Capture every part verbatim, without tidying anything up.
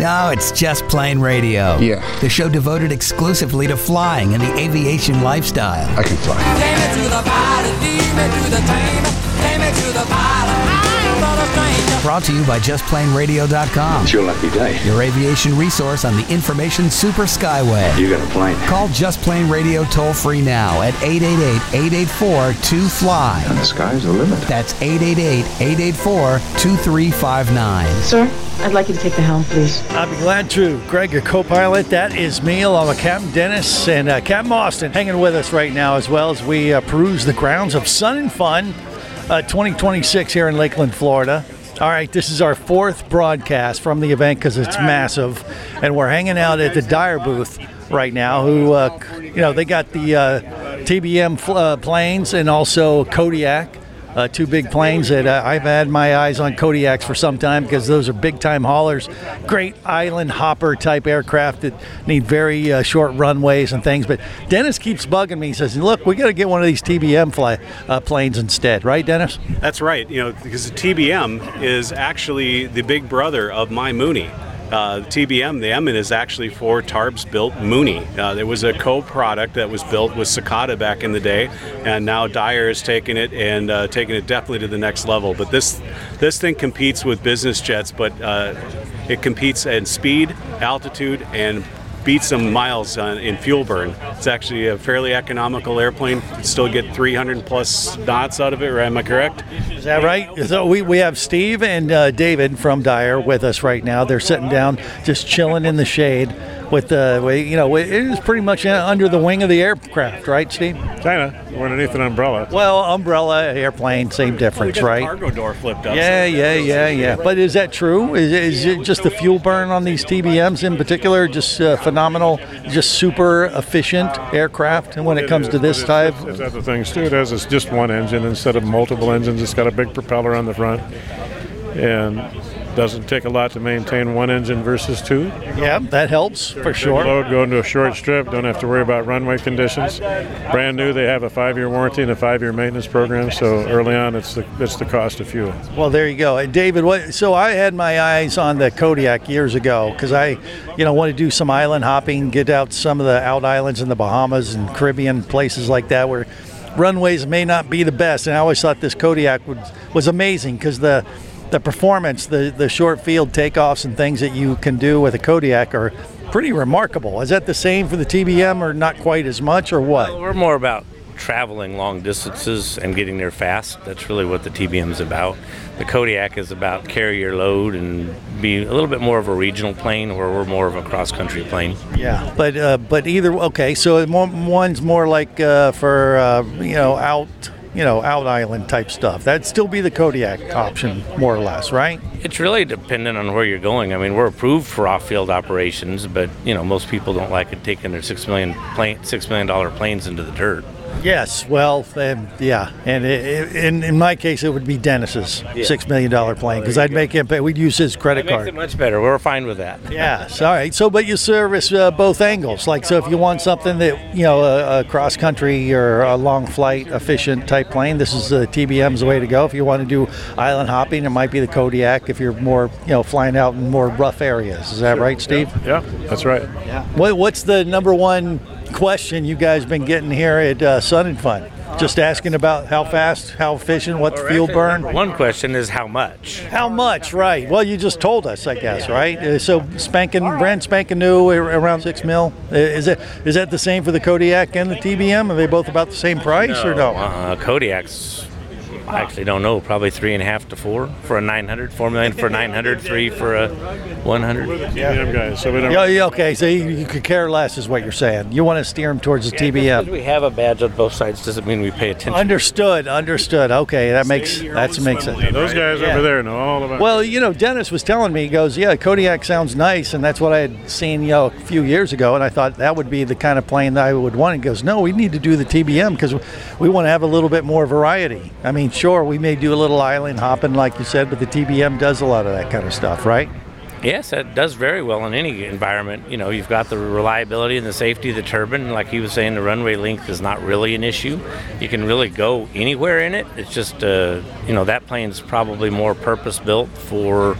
No, it's Just Plain Radio. Yeah. The show devoted exclusively to flying and the aviation lifestyle. I can fly. Take me to the pilot, lead me to the train. Take me to the pilot, I'm not a stranger. Brought to you by just plain radio dot com. It's your lucky day. Your aviation resource on the information super skyway. You got a plane. Call Just Plain Radio toll free now at eight eight eight, eight eight four, two fly. And the sky's the limit. That's eight eight eight, eight eight four, two three five nine. Sir, I'd like you to take the helm, please. I'll be glad to. Greg, your co-pilot. That is me, along with Captain Dennis and uh, Captain Austin hanging with us right now, as well as we uh, peruse the grounds of Sun and Fun uh, twenty twenty-six here in Lakeland, Florida. All right, this is our fourth broadcast from the event because it's massive, and we're hanging out at the Dyer booth right now. Who, uh, you know, they got the uh, T B M uh, planes and also Kodiak. Uh, two big planes that uh, I've had my eyes on Kodiaks for some time because those are big-time haulers, great island hopper type aircraft that need very uh, short runways and things. But Dennis keeps bugging me. He says, "Look, we got to get one of these T B M fly uh, planes instead, right, Dennis?" That's right. You know, because the T B M is actually the big brother of my Mooney. Uh, the T B M, the Emin, is actually for Tarbes built Mooney. Uh, there was a co-product that was built with Cicada back in the day, and now Dyer has taken it and uh, taken it definitely to the next level. But this this thing competes with business jets, but uh, it competes in speed, altitude, and beats some miles uh, in fuel burn. It's actually a fairly economical airplane. You still get three hundred plus knots out of it, right? Am I correct? Is that right? So we, we have Steve and uh, David from Dyer with us right now. They're sitting down, just chilling in the shade with the, uh, you know, it is pretty much under the wing of the aircraft, right, Steve? Kinda. We're underneath an umbrella. Well, umbrella, airplane, same difference, well, we got right? The cargo door flipped up. Yeah, so yeah, yeah, yeah. But is that true? Is, is it just the fuel burn on these T B Ms in particular just uh, phenomenal, just super efficient aircraft? And when it, It comes is, to this but type, it's, it's other things too. It has it's just one engine instead of multiple engines. It's got a big propeller on the front, and doesn't take a lot to maintain one engine versus two. yeah, that helps for sure. Load, go into a short strip, don't have to worry about runway conditions. Brand new, they have a five-year warranty and a five-year maintenance program, so early on it's the it's the cost of fuel. Well, there you go. And David, what, so I had my eyes on the Kodiak years ago because I, you know, want to do some island hopping, get out some of the out islands in the Bahamas and Caribbean places like that where runways may not be the best. And I always thought this Kodiak would, was amazing because the the performance, the, the short field takeoffs and things that you can do with a Kodiak are pretty remarkable. Is that the same for the T B M or not quite as much or what? Well, we're more about traveling long distances and getting there fast. That's really what the T B M is about. The Kodiak is about carry your load and be a little bit more of a regional plane where we're more of a cross-country plane. Yeah, but uh, but either, okay, so more, one's more like uh, for, uh, you know, out, you know, out island type stuff. That'd still be the Kodiak option, more or less, right? It's really dependent on where you're going. I mean, we're approved for off-field operations, but, you know, most people don't like it taking their six million plane, six million dollar planes into the dirt. Yes, well, um, yeah, and it, it, in in my case, it would be Dennis's Yeah. six million dollar plane because I'd make him pay. We'd use his credit That makes card. it much better. We're fine with that. Yes, all right. So, but you service uh, both angles. Like, so if you want something that, you know, a, a cross country or a long flight efficient type plane, this is the T B M's the way to go. If you want to do island hopping, it might be the Kodiak. If you're more, you know, flying out in more rough areas, is that right, Steve? Yeah, that's right. Yeah. What, what's the number one question you guys been getting here at uh, Sun and Fun? Just asking about how fast, how efficient, what the fuel burn. One question is how much? How much, right? Well, you just told us, I guess, right? Uh, so spanking, brand spanking new, around six mil. Uh, Is it is that the same for the Kodiak and the T B M? Are they both about the same price or no? Uh, Kodiak's, I actually don't know, probably three and a half to four for a nine hundred, four million for nine hundred, three for a one hundred. T B M guys, so we don't. Yeah, yeah, okay, so you, you could care less is what you're saying. You want to steer them towards the T B M. Because we have a badge on both sides doesn't mean we pay attention. Understood, understood. Okay, that makes that makes sense. Those guys Yeah. over there know all about. Well, you know, Dennis was telling me, he goes, yeah, Kodiak sounds nice, and that's what I had seen, you know, a few years ago, and I thought that would be the kind of plane that I would want. He goes, no, we need to do the T B M because we want to have a little bit more variety. I mean, sure, we may do a little island hopping, like you said, but the T B M does a lot of that kind of stuff, right? Yes, that does very well in any environment. You know, you've got the reliability and the safety of the turbine. Like he was saying, the runway length is not really an issue. You can really go anywhere in it. It's just, uh, you know, that plane's probably more purpose-built for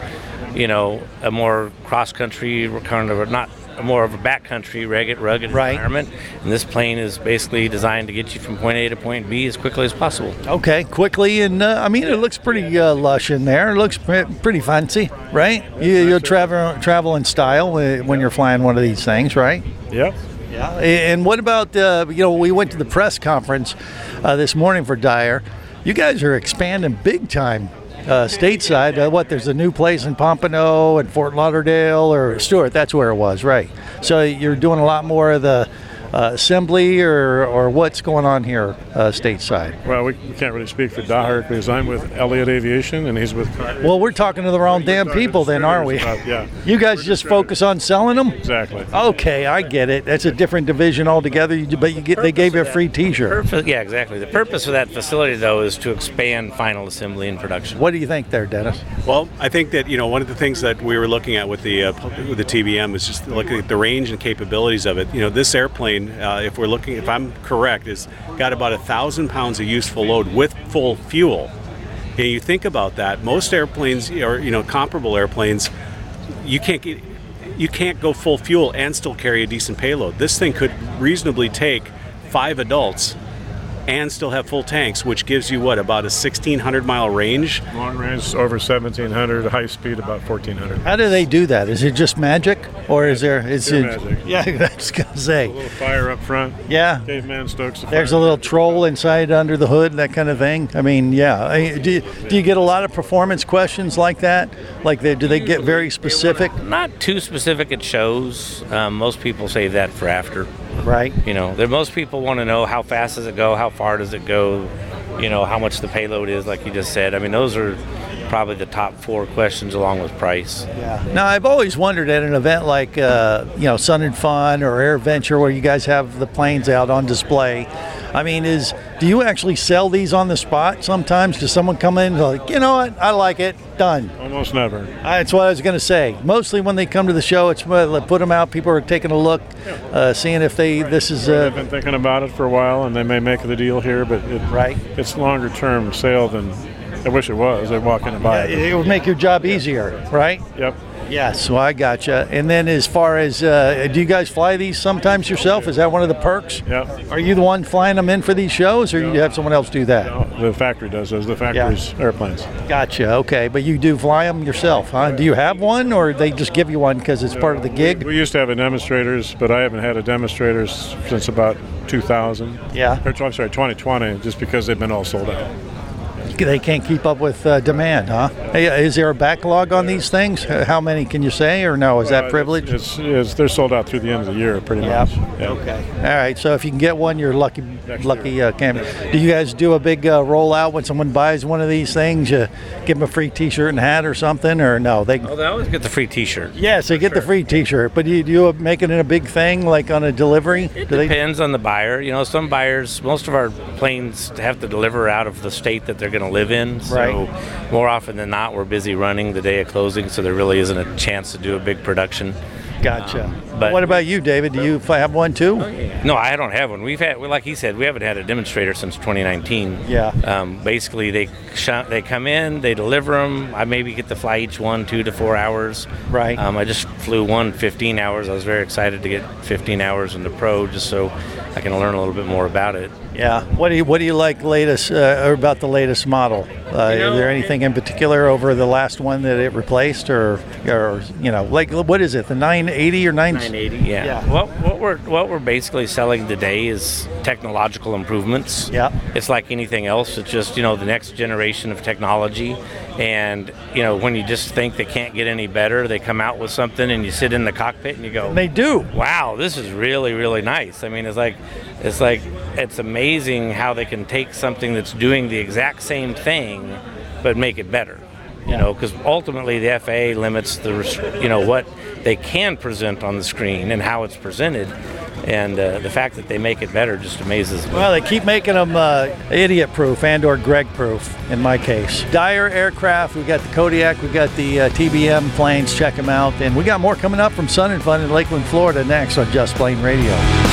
you know, a more cross-country kind of, not more of a backcountry, rugged, rugged right. environment. And this plane is basically designed to get you from point A to point B as quickly as possible. Okay, quickly, and uh, I mean, it looks pretty uh, lush in there. It looks pre- pretty fancy, right? You, you'll travel travel in style when you're flying one of these things, right? Yep. Yeah. And what about, uh, you know, we went to the press conference uh, this morning for Dyer. You guys are expanding big time. Uh, stateside, uh, what, there's a new place in Pompano and Fort Lauderdale or Stewart, that's where it was, right? So you're doing a lot more of the uh, assembly or, or what's going on here uh, stateside? Well, we, we can't really speak for Daher because I'm with Elliott Aviation and he's with... Well, we're talking to the wrong damn people then, aren't we? About, yeah. You guys just focus on selling them? Exactly. Okay, I get it. That's a different division altogether, you- but you get they gave you a free T-shirt. Purpose, yeah, exactly. The purpose of that facility, though, is to expand final assembly and production. What do you think there, Dennis? Well, I think that, you know, one of the things that we were looking at with the uh, with the T B M is just looking at the range and capabilities of it. You know, this airplane, uh, if we're looking, if I'm correct, is got about a thousand pounds of useful load with full fuel. And you think about that, most airplanes, or you know, comparable airplanes, you can't get, you can't go full fuel and still carry a decent payload. This thing could reasonably take five adults and still have full tanks, which gives you what, about a sixteen hundred mile range? Long range over seventeen hundred, high speed about fourteen hundred. How do they do that? Is it just magic, or is there? Is Pure it? magic. Yeah, I was gonna say. A little fire up front. Yeah. Caveman stokes the There's fire. a little troll inside under the hood, that kind of thing. I mean, yeah. I, do, you, do you get a lot of performance questions like that? Like, they, do they get very specific? Not too specific at shows. Um, most people save that for after. Right. You know, there, most people want to know how fast does it go, how far does it go, you know, how much the payload is, like you just said. I mean, those are probably the top four questions along with price. Yeah. Now, I've always wondered at an event like, uh, you know, Sun and Fun or Air Venture, where you guys have the planes out on display. I mean, is do you actually sell these on the spot sometimes? Does someone come in and like, you know what, I like it, done? Almost never. That's what I was going to say. Mostly when they come to the show, it's when they put them out. People are taking a look, uh, seeing if they this is. They've Uh, been thinking about it for a while, and they may make the deal here, but it, Right. it's longer term sale than I wish it was. They walk in and buy it. it would make your job easier, right? Yep. Yes, well, I gotcha. And then as far as, uh, do you guys fly these sometimes yourself? Is that one of the perks? Yep. Are you the one flying them in for these shows, or you have someone else do that? No, the factory does those. The factory's airplanes. Gotcha. Okay, but you do fly them yourself, huh? Do you have one, or they just give you one because it's part of the gig? We used to have a demonstrators, but I haven't had a demonstrators since about two thousand. Yeah. Or, I'm sorry, twenty twenty, just because they've been all sold out. They can't keep up with uh, demand, huh? Hey, is there a backlog on these things? Uh, How many can you say, or no? Is that Uh, privilege? It's, it's, they're sold out through the end of the year, pretty Yeah. much. Yeah. Okay. All right. So if you can get one, you're lucky. Next lucky uh, camp. Do you guys do a big uh, rollout when someone buys one of these things? You give them a free T-shirt and hat or something, or no? They. Oh, they always get the free T-shirt. Yes, they get the free T-shirt. But do you, do you make it in a big thing, like on a delivery? It Do they- depends on the buyer. You know, some buyers, most of our planes have to deliver out of the state that they're going to live in. So Right. more often than not, we're busy running the day of closing, so there really isn't a chance to do a big production. Gotcha. Um, but- what about you, David? Do you f- have one too? No, I don't have one. We've had, well, like he said, we haven't had a demonstrator since twenty nineteen. Yeah. Um, basically, they sh- they come in, they deliver them. I maybe get to fly each one two to four hours. Right. Um, I just flew one fifteen hours. I was very excited to get fifteen hours in the Pro, just so I can learn a little bit more about it. Yeah. What do you What do you like latest uh, or about the latest model? Uh, You know, is there anything in particular over the last one that it replaced, or or you know, like what is it? The nine eighty or nine? nine eighty, yeah. Yeah. Well, what we're what we're basically selling today is technological improvements. Yeah. It's like anything else. It's just, you know, the next generation of technology. And, you know, when you just think they can't get any better, they come out with something and you sit in the cockpit and you go, They do. wow, this is really, really nice. I mean, it's like, it's like, it's amazing how they can take something that's doing the exact same thing, but make it better. You know, because ultimately the F A A limits the, res- you know, what they can present on the screen and how it's presented. And uh, the fact that they make it better just amazes me. Well, they keep making them uh, idiot-proof and or Greg-proof, in my case. Dyer Aircraft, we got the Kodiak, we got the uh, T B M planes, check them out. And we got more coming up from Sun and Fun in Lakeland, Florida next on Just Plain Radio.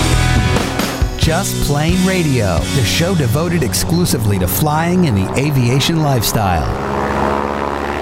Just Plain Radio, the show devoted exclusively to flying and the aviation lifestyle.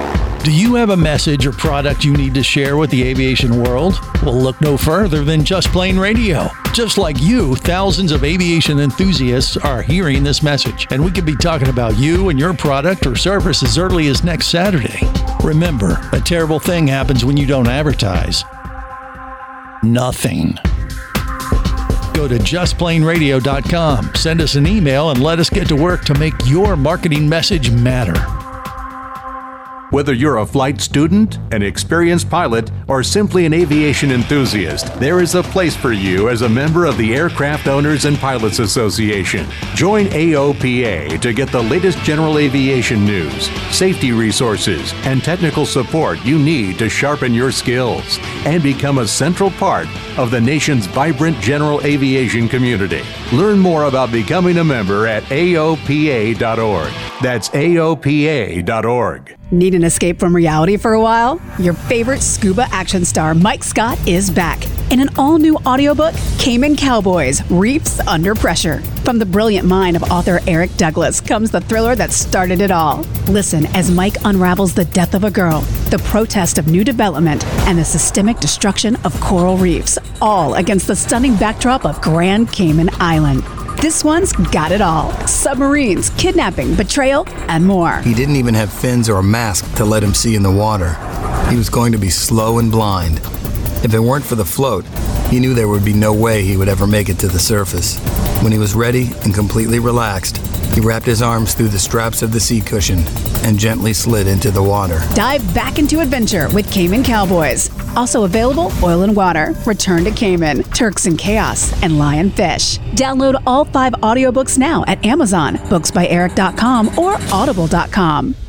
Do you have a message or product you need to share with the aviation world? Well, look no further than Just Plane Radio. Just like you, thousands of aviation enthusiasts are hearing this message, and we could be talking about you and your product or service as early as next Saturday. Remember, a terrible thing happens when you don't advertise. Nothing. Go to just plane radio dot com, send us an email, and let us get to work to make your marketing message matter. Whether you're a flight student, an experienced pilot, or simply an aviation enthusiast, there is a place for you as a member of the Aircraft Owners and Pilots Association. Join A O P A to get the latest general aviation news, safety resources, and technical support you need to sharpen your skills and become a central part of the nation's vibrant general aviation community. Learn more about becoming a member at A O P A dot org. That's A O P A dot org. Need an escape from reality for a while? Your favorite scuba action star, Mike Scott, is back in an all-new audiobook, Cayman Cowboys: Reefs Under Pressure. From the brilliant mind of author Eric Douglas comes the thriller that started it all. Listen as Mike unravels the death of a girl, the protest of new development, and the systemic destruction of coral reefs, all against the stunning backdrop of Grand Cayman Island. This one's got it all. Submarines, kidnapping, betrayal, and more. He didn't even have fins or a mask to let him see in the water. He was going to be slow and blind. If it weren't for the float, he knew there would be no way he would ever make it to the surface. When he was ready and completely relaxed, he wrapped his arms through the straps of the seat cushion and gently slid into the water. Dive back into adventure with Cayman Cowboys. Also available, Oil and Water, Return to Cayman, Turks and Chaos, and Lionfish. Download all five audiobooks now at Amazon, books by eric dot com, or audible dot com.